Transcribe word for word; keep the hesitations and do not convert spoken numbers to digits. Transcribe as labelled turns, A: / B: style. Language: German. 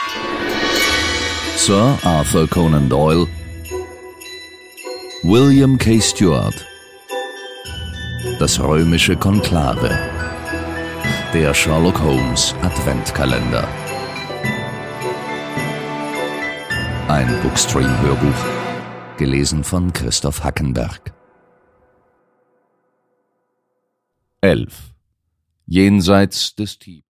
A: Sir Arthur Conan Doyle, William K. Stuart, das römische Konklave, der Sherlock Holmes Adventkalender. Ein Bookstream-Hörbuch, gelesen von Christoph Hackenberg. elf. Jenseits des Tiber.